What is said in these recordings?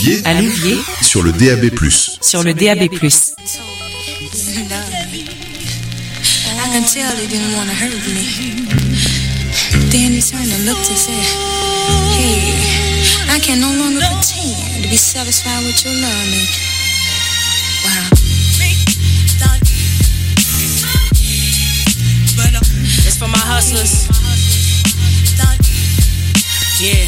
Louviers, sur le DAB+. Sur le DAB+. I can tell they didn't want to hurt me. Then he turned and looked and said, hey, I can no longer pretend to be satisfied with your love, mate. Wow. It's for my hustlers. Yeah.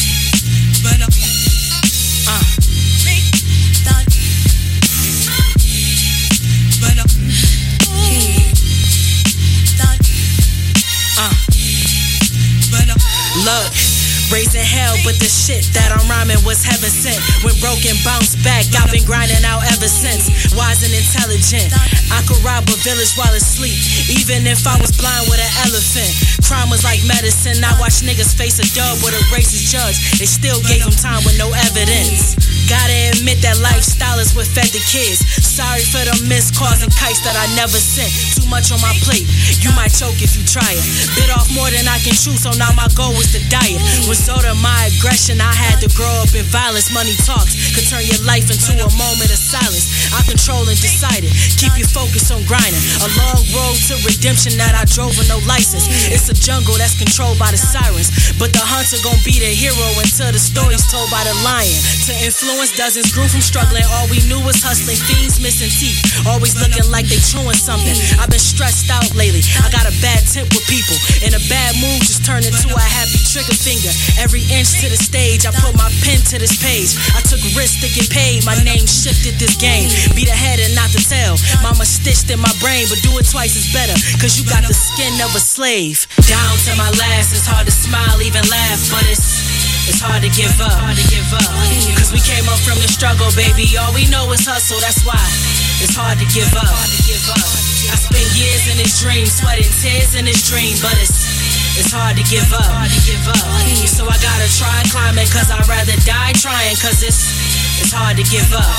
Look, raising hell, but the shit that I'm rhyming was heaven sent. When broken, bounce back, I've been grinding out ever since. Wise and intelligent, I could rob a village while asleep, even if I was blind with an elephant. Crime was like medicine, I watched niggas face a dub with a racist judge. They still gave them time with no evidence. Gotta admit that lifestyle is what fed the kids. Sorry for the missed calls and kites that I never sent. Too much on my plate, you might choke if you try it. Bit off more than I can chew, so now my goal is to diet. Result of my aggression, I had to grow up in violence. Money talks could turn your life into a moment of silence. I control and decided, keep you focused on grinding. A long road to redemption that I drove with no license. It's a jungle that's controlled by the sirens, but the hunter gon' be the hero until the story's told by the lion. To influence dozens grew from struggling. All we knew was hustling, fiends missing teeth, always looking like they chewing something. I've been stressed out lately, I got a bad temp with people. In a bad mood just turned into a happy trigger finger. Every inch to the stage, I put my pen to this page. I took risks to get paid, my name shifted this game. Be the head and not the tail. Mama stitched in my brain, but do it twice is better, cause you got the skin of a slave. Down to my last, it's hard to smile, even laugh, but it's hard to give up. Cause we came up from the struggle, baby. All we know is hustle, that's why it's hard to give up. I spent years in this dream, sweating tears in this dream, but it's hard to give up. So I gotta try climbing, cause I'd rather die trying, cause it's hard to give up.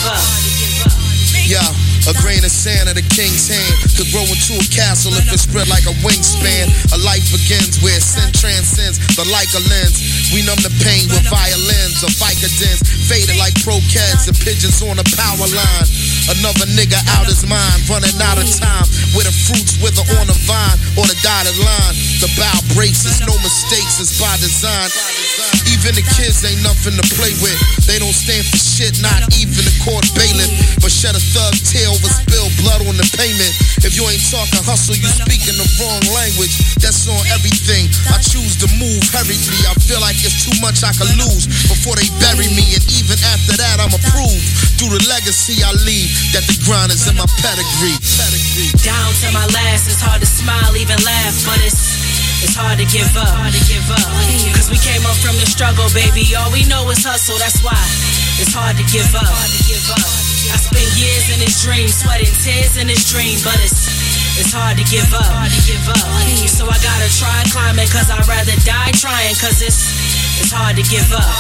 Yeah, a grain of sand in the king's hand could grow into a castle if it spread like a wingspan. A life begins where sin transcends the Leica lens. We numb the pain with violins or Vicodins, faded like croquettes and pigeons on a power line. Another nigga out his mind, running out of time, where the fruits wither on the vine or the dotted line. The bow braces, no mistakes, it's by design. Even the kids ain't nothing to play with. They don't stand for shit, not even the court bailiff. But shed a thug tear over spilled blood on the pavement. If you ain't talking hustle, you speaking the wrong language. That's on everything. I choose to move hurriedly. I feel like it's too much I could lose before they bury me. And even after that, I'm approved through the legacy I leave, that the grind is in my pedigree. Down to my last, it's hard to smile, even laugh, but it's hard to give up. Cause we came up from the struggle, baby. All we know is hustle, that's why it's hard to give up. I spent years in this dream, sweating tears in this dream, but it's hard to give up. So I gotta try climbing, cause I'd rather die trying, cause it's hard to give up.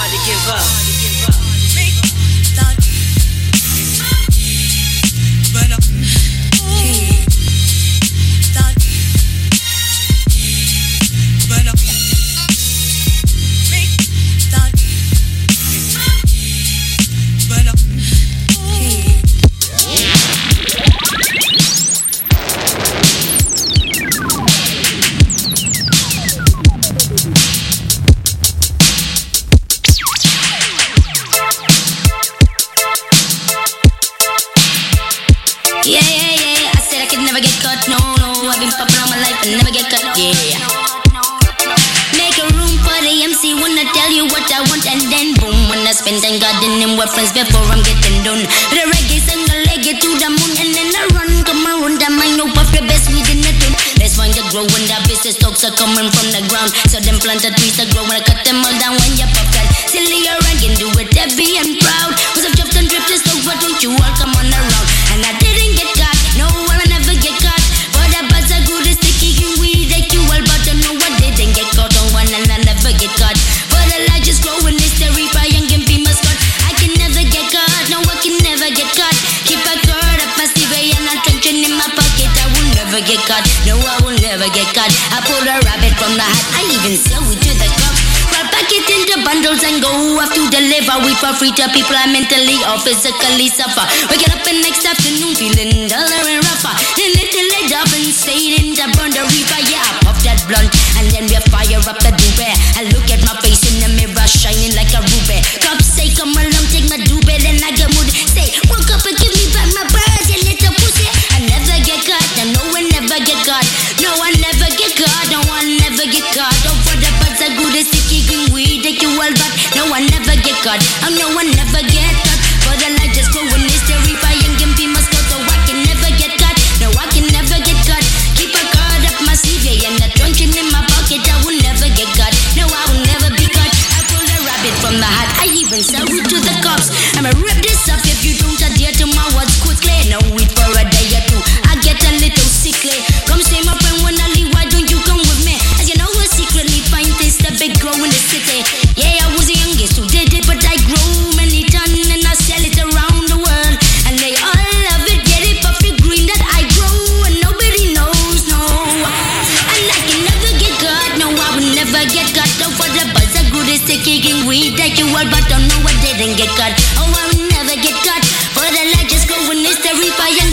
Never get cut, yeah. Make a room for the MC when I tell you what I want, and then boom, when I spend time gardening with friends before I'm getting done. The reggae sing a leg it to the moon, and then I run, come around, I might know puff the best within the tune. Let's find the grow when the business talks are coming from the ground. So them planted trees that grow when I cut them all down when you pop that. Silly or I can do it heavy and proud. Cause I've chopped and dripped this dog, why don't you all come on around? And I didn't get caught, no, I'll never get caught. For the buzz are good, it's sticky. Get caught. For the light just growing, it's terrifying and be mascot. I can never get caught, no I can never get caught. Keep a cord up my sleeve and a trenching in my pocket. I will never get caught, no I will never get caught. I pulled a rabbit from the hat, I even sell it to the cops. Right back it in the bundles and go off to deliver. We for free to people I mentally or physically suffer. We get up in next afternoon feeling duller and rougher. Then little leg up and stayed in the burn the reaper. Yeah, I pop that blunt and then we fire up the doobie. I look at my face in the mirror shining like a ruby. Cops say come along, take my doobie, then I get moody. Say, woke up and give me back my birds, you little pussy. I never get caught, and no one never get caught. No one never get caught, no one never get caught. Oh, for the birds are good as sticky green weed, take you all back. No one never get caught, oh, no one never get caught. For the light just go when it's the reaper, young gimpy must go, so I can never get caught. No, I can never get caught. Keep a card up my sleeve, yeah, and the trunk in my pocket, I will never get caught. No, I will never be caught. I pulled a rabbit from the hat, I even salute to the cops. I'ma rip this up if you don't adhere to my words quickly. No wait for a day or two, I get a little sickly. Come stay my friend when I leave, why don't you come with me? As you know, I secretly find things that big grow in the city. Yeah, I was the youngest who did it, but I grow many tons and I sell it around the world. And they all love it, get it puffy green that I grow and nobody knows, no. And I can never get caught, no, I will never get caught. No, for the buzz are good as the kicking weed that you all, but don't know I didn't get caught. Oh, I will never get caught. For the light just go when it's the reaper.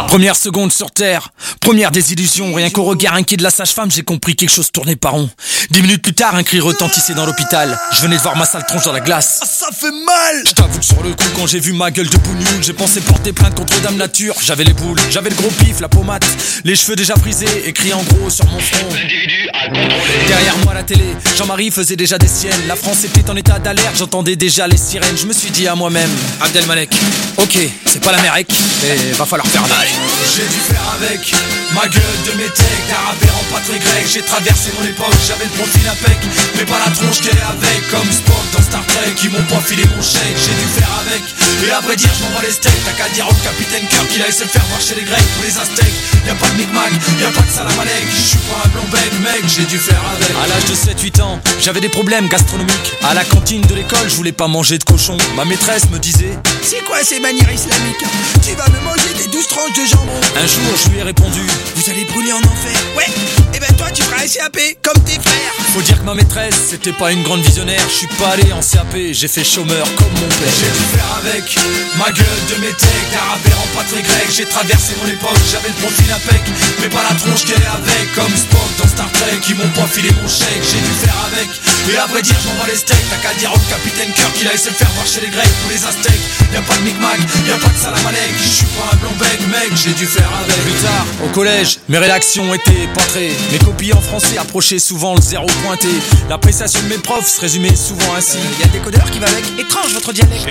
Première seconde sur terre, première désillusion. Rien qu'au regard inquiet de la sage-femme, j'ai compris quelque chose tournait pas rond. 10 minutes plus tard, un cri retentissait dans l'hôpital. Je venais de voir ma sale tronche dans la glace. Ah, ça fait mal! Je t'avoue que sur le coup, quand j'ai vu ma gueule de bout nul, j'ai pensé porter plainte contre Dame Nature. J'avais les boules, j'avais le gros pif, la pommade, les cheveux déjà frisés, écrit en gros sur mon front. Derrière moi la télé, Jean-Marie faisait déjà des siennes. La France était en état d'alerte, j'entendais déjà les sirènes. Je me suis dit à moi-même, Abdelmalek, ok, c'est pas l'Amérique, mais va falloir faire avec. J'ai dû faire avec ma gueule de métèque, d'arabe en pas très grec. J'ai traversé mon époque, j'avais le profil impec, mais pas la tronche qu'elle est avec. Comme Spock dans Star Trek, ils m'ont pas filé mon chèque. J'ai dû faire avec, et à vrai dire je m'en bats les steaks. T'as qu'à dire au capitaine Kirk qu'il aille se faire voir chez les Grecs ou les Aztèques. Y'a pas de micmac, y'a pas de salam alek. Je suis pas un blanc bec mec, j'ai dû faire avec. À l'âge de 7-8 ans, j'avais des problèmes gastronomiques. À la cantine de l'école, je voulais pas manger de cochon. Ma maîtresse me disait, c'est quoi ces manières islamiques? Tu vas me manger des 12 tranches de jambon. Un jour je lui ai répondu, vous allez brûler en enfer. Ouais, et ben toi tu feras un CAP comme tes frères. Faut dire que ma maîtresse c'était pas une grande visionnaire. Je suis pas allé en CAP, j'ai fait chômeur comme mon père. J'ai dû faire avec ma gueule de métèque, d'arabe en pas très grec. J'ai traversé mon époque, j'avais le profil impec, mais pas la tronche qu'elle est avec. Comme Spock dans Star Trek, ils m'ont pas filé mon chèque. J'ai dû faire avec, et à vrai dire je m'en bats les steaks. T'as qu'à dire au capitaine Kirk qu'il aille se faire voir chez les Grecs ou les Aztèques. Y'a pas de micmac, y'a pas de salam alek. Je suis pas un blanc bec mec, j'ai dû faire avec. Plus tard, au collège, mes rédactions étaient pointrées. Mes copies en français approchaient souvent le zéro pointé. L'appréciation de mes profs se résumait souvent ainsi. Y'a le décodeur qui va avec, étrange votre dialecte.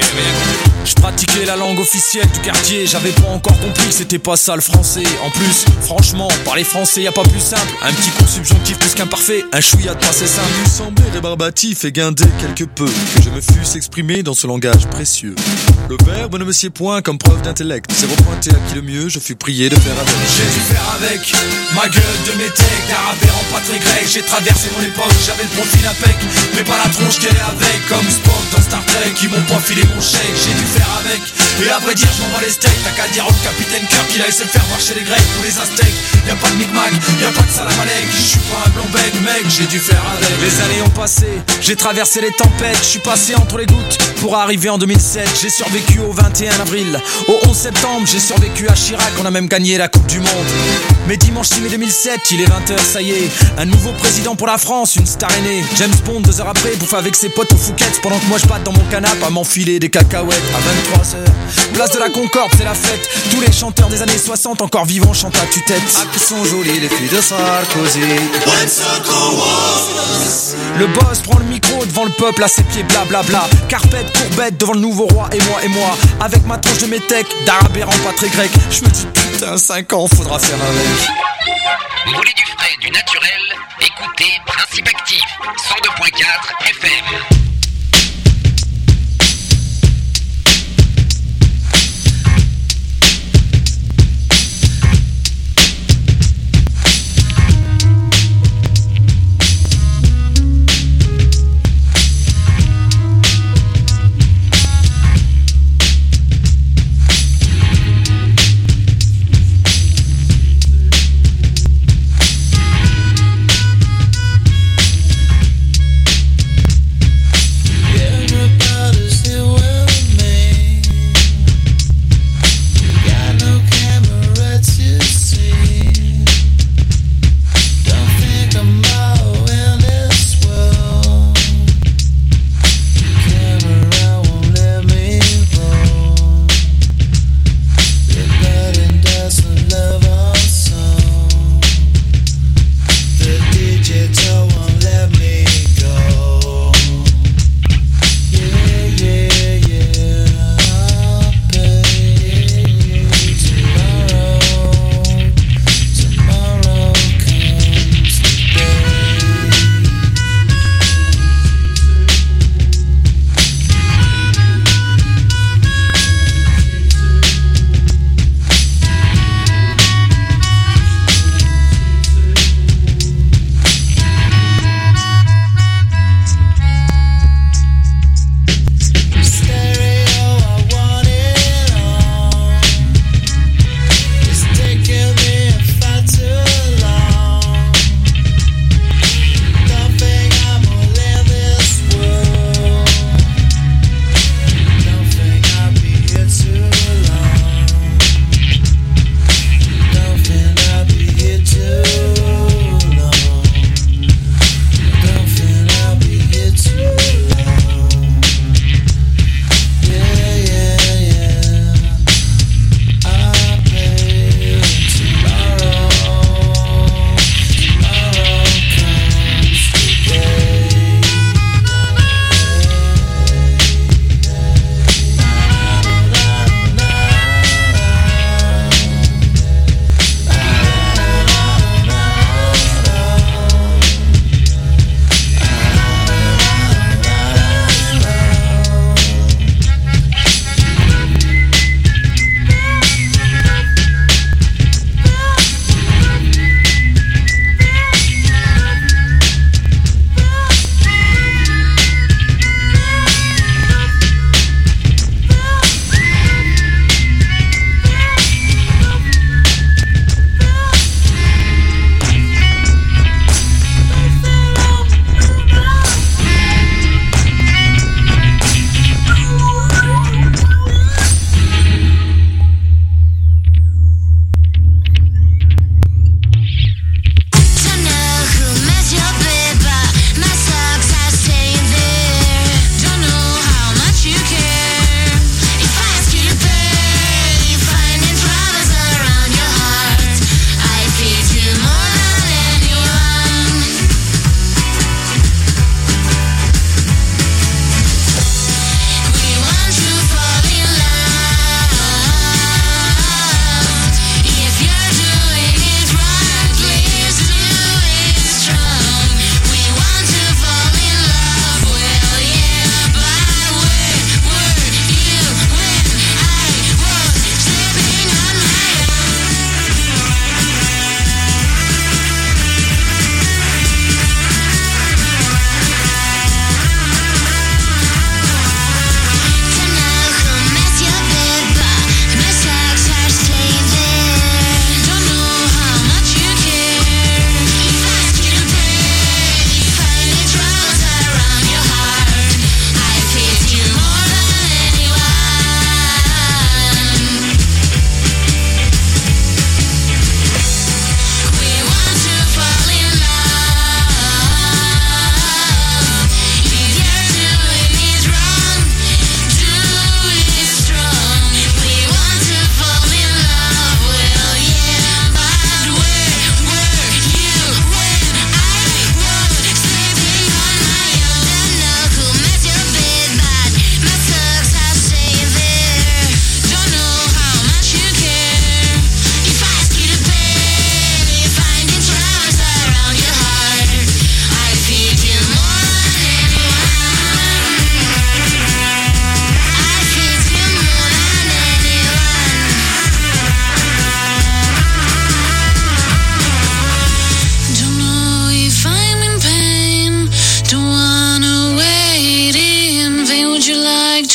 Je pratiquais la langue officielle du quartier. J'avais pas encore compris que c'était pas ça le français. En plus, franchement, parler français y'a pas plus simple. Un petit cours subjonctif plus qu'imparfait, un chouïa de passé simple. Il semblait rébarbatif et guindé quelque peu que je me fusse exprimé dans ce langage précieux. Le verbe ne me sied point comme preuve d'intellect. Zéro pointé à qui le mieux, je fus prié de faire avec. J'ai dû faire avec ma gueule de métèque, d'arabe en pas très grec. J'ai traversé mon époque, j'avais le profil impec, mais pas la tronche qu'elle est avec. Comme Spock dans Star Trek, ils m'ont pas filé mon chèque. J'ai dû faire avec, et à vrai dire je m'en bats les steaks. T'as qu'à dire au capitaine Kirk qu'il aille se faire voir chez les Grecs ou les Aztèques. Y'a pas de micmac, y'a pas de salam alek. Je suis pas un blanc bec mec, j'ai dû faire avec. Les années ont passé, j'ai traversé les tempêtes. Je suis passé entre les gouttes pour arriver en 2007. J'ai survécu au 21 avril, au 11 septembre. J'ai survécu à Chirac, on a même gagné la Coupe du Monde. Mais dimanche 6 mai 2007, il est 20h, ça y est. Un nouveau président pour la France, une star aînée. James Bond 2 heures après, bouffe avec ses potes au Fouquet's. Pendant que moi je batte dans mon canapé à m'enfiler des cacahuètes. À 23h, place de la Concorde, c'est la fête. Tous les chanteurs des années 60 encore vivants chantent à tue-tête. Ah que sont jolies les filles de Sarkozy. Le boss prend le micro devant le peuple à ses pieds blablabla. Carpette, courbette devant le nouveau roi. Et moi, avec ma tronche de métèque, d'arabe errant pas très grec. Je me dis putain 5 ans faudra faire avec. Vous voulez du frais, du naturel? Écoutez Principe Actif 102.4 FM.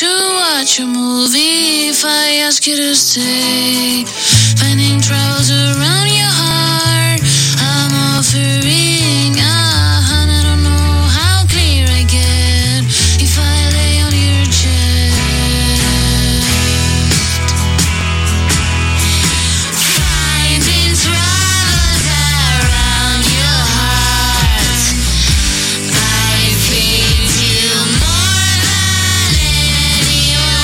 you watch a movie if I ask you to stay? Finding troubles around your heart, I'm offering a hand. I don't know how clear I get if I lay on your chest. Finding troubles around your heart, I feel you more than anyone.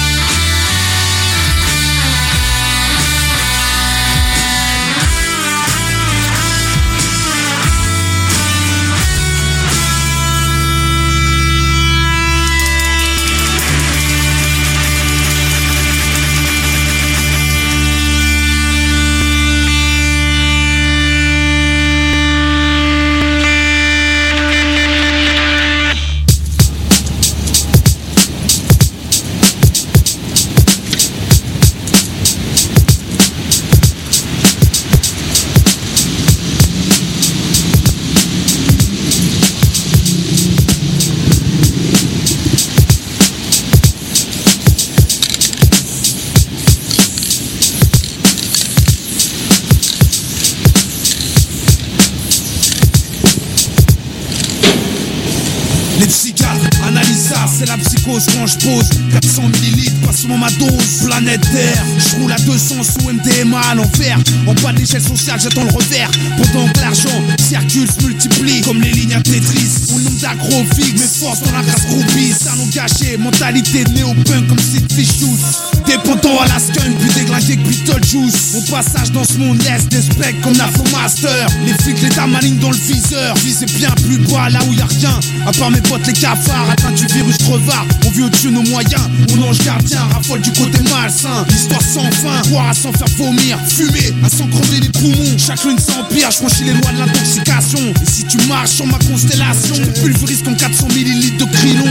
Les psychiatres analysent ça, c'est la psychose quand je pose 400 millilitres, passe-moi ma dose. Planète Terre, je roule à 200 sous MDMA à l'envers. En bas de l'échelle sociale, j'attends le revers. Pendant que l'argent circule, se multiplie comme les lignes à Tetris. Au nombre d'agrophiques, mes forces dans la race groupie. Salon gâché, mentalité néo-punk comme Sid Vicious. Dépendant à la skunk, plus déglingué que Beetlejuice. Mon passage dans ce monde laisse des specs comme Master. Les flics, l'état maligne dans le viseur. Visez bien plus bas là où y'a rien, à part mes potes les cafards. Atteint du virus crevard, on vit au-dessus de nos moyens. Mon ange gardien raffole du côté malsain. L'histoire sans fin, boire à s'en faire vomir. Fumer à s'en crever les poumons. Chaque lune s'empire, je franchis les lois de l'intoxication. Et si tu marches sur ma constellation, je te pulvérise comme 400 millilitres de Krylon.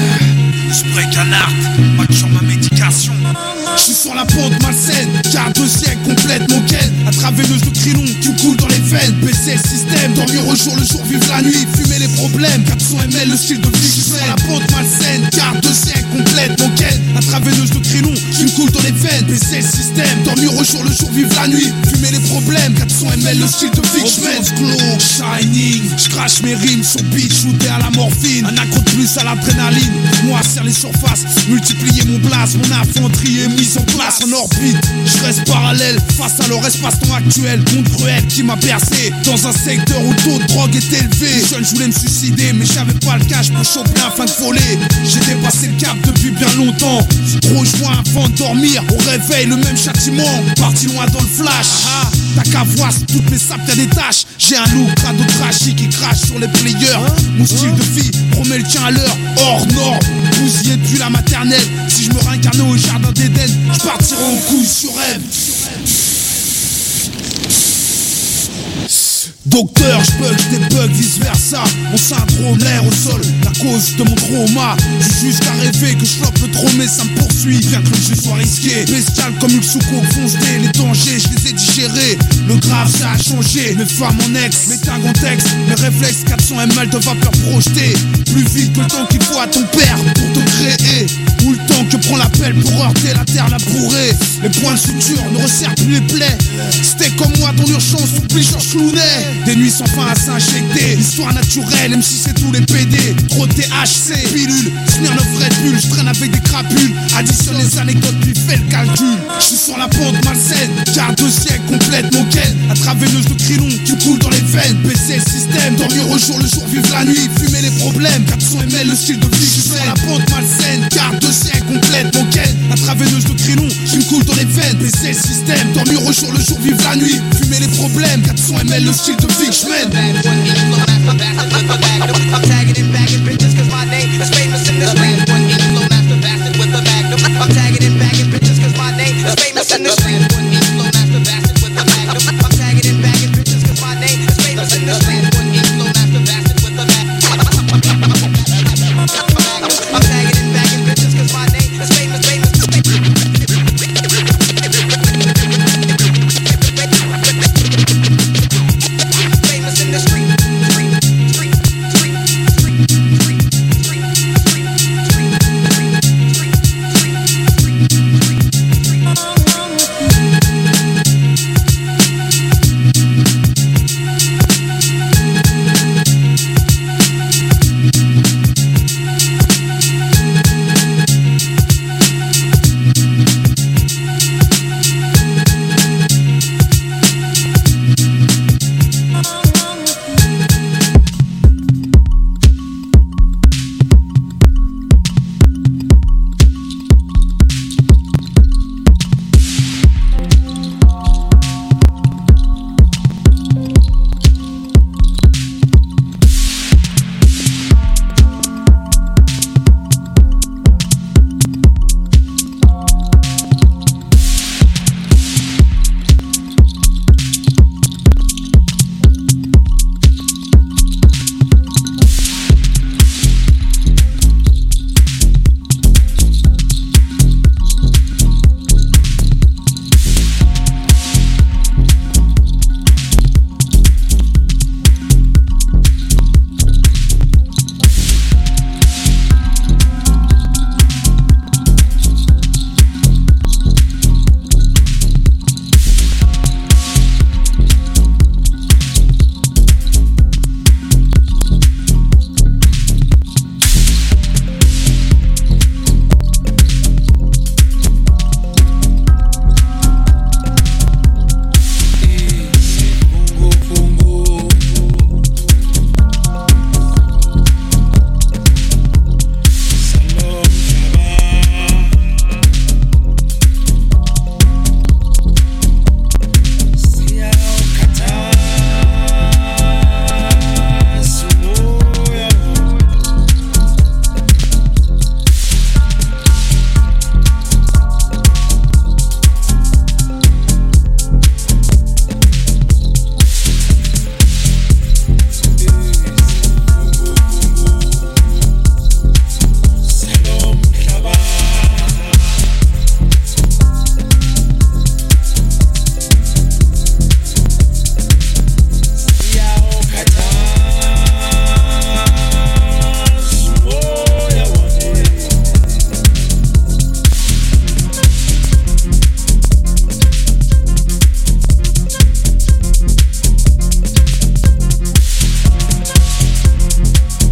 Spray canard, match sur ma médication. Je suis sur la pente malsaine, car 2 siècles complète mon ken. Intraveineuse de Krylon qui me coule dans les veines. Baisser le système, dormir au jour, le jour vivre la nuit. Fumer les problèmes, 400 ml le style de vie. Je suis sur la pente malsaine, car 2 siècles complète mon ken. Intraveineuse de Krylon qui me coule dans les veines. Baisser le système, dormir au jour, le jour vivre la nuit. Fumer les problèmes, 400 ml le style de vie. Je mène Shining, je crache mes rimes sur beat, shooté à la morphine. Un accro de plus à l'adrénaline. Moi serre les surfaces, multiplier mon blast. Mon infanterie est mise en place en orbite. Je reste parallèle face à leur espace-temps actuel. Monde cruel qui m'a bercé dans un secteur où le taux de drogue est élevé. Jeune, je voulais me suicider, mais j'avais pas le cash pour choper un fin de folie. J'ai dépassé le cap depuis bien longtemps. Gros joint avant de dormir, au réveil le même châtiment. Parti loin dans le flash. T'as qu'à voir sur toutes mes sapes y'a des taches. J'ai un look crado trashy qui crache sur les players. Mon style de vie promet le tien à l'heure, hors norme. Bousillé depuis la maternelle. Si je me réincarnais au jardin d'Éden, je partirais en couille sur M. Docteur, je bug, je débug, vice versa. Mon syndrome, l'air au sol, la cause de mon trauma. J'ai jusqu'à rêver que je floppe le trop, mais ça me poursuit. Bien que le jeu soit risqué, bestial comme Ulsuko foncé. Les dangers, je les ai digérés. Le grave, ça a changé. Mes femmes en ex, mes tags en texte. Mes réflexes, 400 ml de vapeur projetée. Plus vite que le temps qu'il faut à ton père pour te créer. Ou le temps que prend l'appel pour heurter la terre labourée. Les points de suture ne resserrent plus les plaies. C'était comme moi dans l'urgence, oublie Georges Clooney. Des nuits sans fin à s'injecter. Histoire naturelle, même si c'est tous les PD. Trop de THC, pilule, Smirnoff Red Bull. Je traîne avec des crapules. Additionne les anecdotes puis fais le calcul. Je suis sur la pente malsaine, car 2 siècles complète mon ken. Intraveineuse de Krylon qui coule dans les veines. Baisser le système, dormir au jour, le jour vivre la nuit. Fumer les problèmes, 400 ml le style de vie. Je suis sur la pente malsaine, car 2 siècles complète mon ken. Intraveineuse de Krylon qui me coule dans les veines. Baisser le système, dormir au jour, le jour vivre la nuit. Fumer les problèmes, 400 ml le style de vie que je mène. I'm tagging and bagging bitches cause my name is famous in the street. One flow master bastard with a magnum. I'm tagging and bagging bitches cause my name is famous in the street.